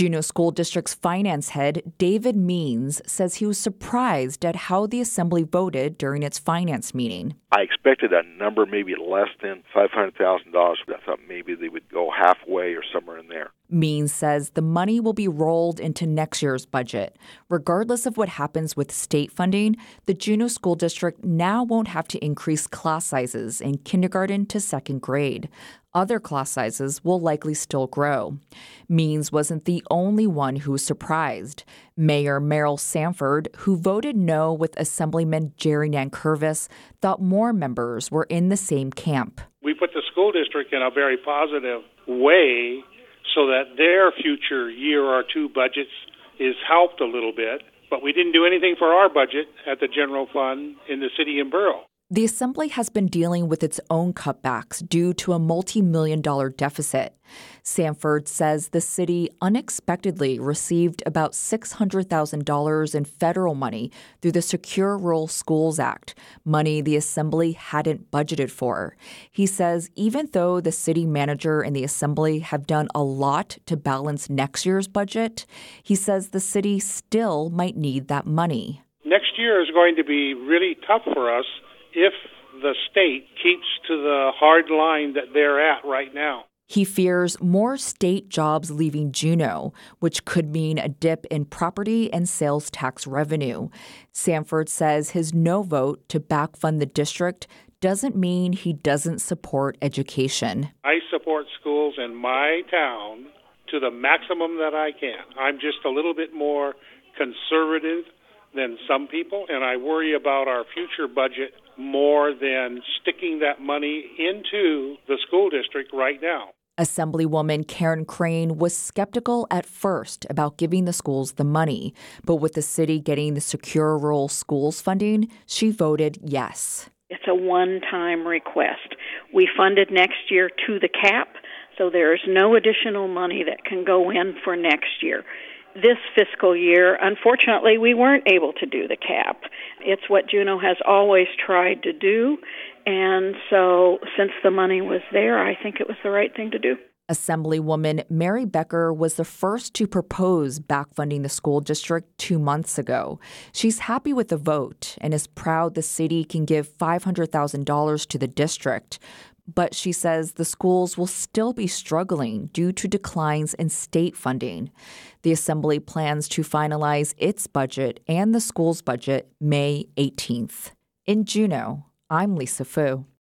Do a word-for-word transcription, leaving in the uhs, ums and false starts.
Juneau School District's finance head, David Means, says he was surprised at how the assembly voted during its finance meeting. I expected a number maybe less than five hundred thousand dollars. I thought maybe they would go halfway or somewhere in there. Means says the money will be rolled into next year's budget. Regardless of what happens with state funding, the Juneau School District now won't have to increase class sizes in kindergarten to second grade. Other class sizes will likely still grow. Means wasn't the only one who was surprised. Mayor Merrill Sanford, who voted no with Assemblyman Jerry Nankervis, thought more members were in the same camp. We put the school district in a very positive way so that their future year or two budgets is helped a little bit, but we didn't do anything for our budget at the general fund in the city and borough. The Assembly has been dealing with its own cutbacks due to a multi-million dollar deficit. Sanford says the city unexpectedly received about six hundred thousand dollars in federal money through the Secure Rural Schools Act, money the Assembly hadn't budgeted for. He says even though the city manager and the Assembly have done a lot to balance next year's budget, he says the city still might need that money. Next year is going to be really tough for us if the state keeps to the hard line that they're at right now. He fears more state jobs leaving Juneau, which could mean a dip in property and sales tax revenue. Sanford says his no vote to backfund the district doesn't mean he doesn't support education. I support schools in my town to the maximum that I can. I'm just a little bit more conservative than some people, and I worry about our future budget more than sticking that money into the school district right now. Assemblywoman Karen Crane was skeptical at first about giving the schools the money, but with the city getting the Secure Rural Schools funding, she voted yes. It's a one-time request. We funded next year to the cap, so there is no additional money that can go in for next year. This fiscal year, unfortunately, we weren't able to do the cap. It's what Juneau has always tried to do, and so since the money was there, I think it was the right thing to do. Assemblywoman Mary Becker was the first to propose backfunding the school district two months ago. She's happy with the vote and is proud the city can give five hundred thousand dollars to the district. But she says the schools will still be struggling due to declines in state funding. The Assembly plans to finalize its budget and the school's budget May eighteenth. In Juneau, I'm Lisa Fu.